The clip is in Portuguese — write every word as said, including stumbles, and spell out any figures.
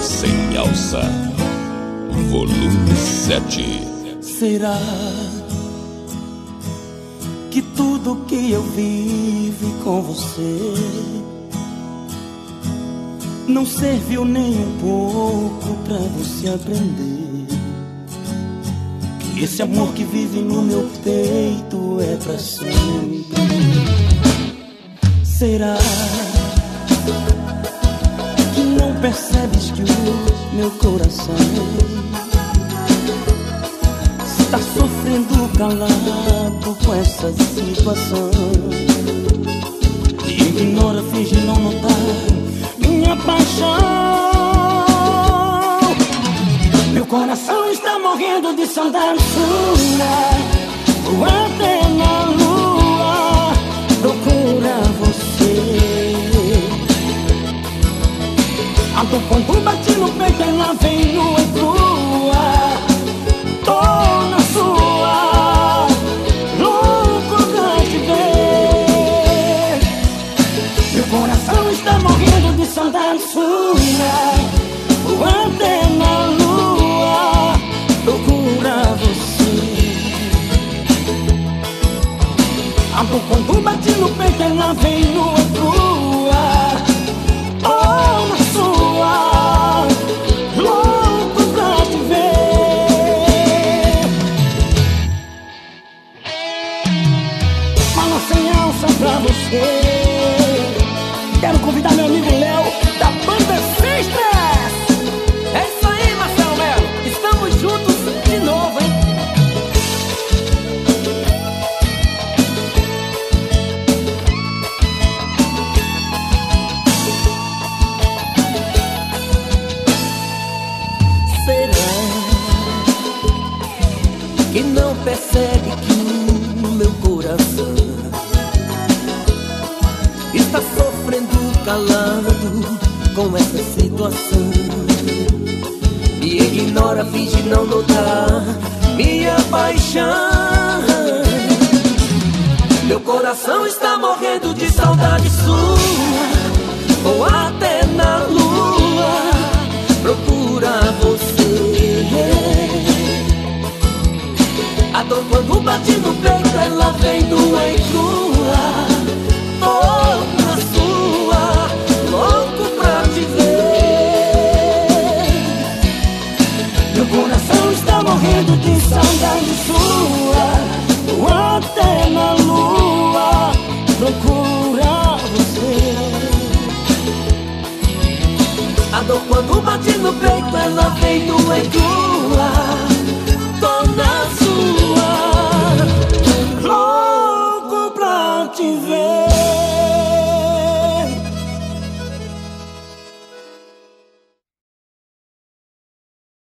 Vida Sem Alça, volume sete. Será que tudo que eu vivi com você não serviu nem um pouco pra você aprender que esse amor que vive no meu peito é pra sempre? Será que não percebes que o meu coração está sofrendo calado com essa situação? E ignora, finge não notar minha paixão. Meu coração está morrendo de saudade sua. Vou até na lua procurar você. A dor quando bate no peito, ela vem nua e crua. Tô na sua, louco pra te ver. Meu coração está morrendo de saudade sua. Vou até na lua procurar você. A dor quando bate no peito, ela vem nua e crua. Tô na sua, louco pra te ver. Fala sem alça pra você. Quero convidar meu amigo Léo, da banda Sem Estresse. É isso aí, Marcelo Melo. Estamos juntos de novo, hein? Será que não percebe que o meu coração está sofrendo calado com essa situação? Me ignora, finge não notar minha paixão. Meu coração está morrendo de saudade sua. Ou até na lua procurar você. A dor quando bate no peito, ela vem nua e crua. Tô na sua, louco pra te ver. Meu coração está morrendo de saudade sua. Vou até na lua procurar você. A dor quando bate no peito, ela vem nua e crua.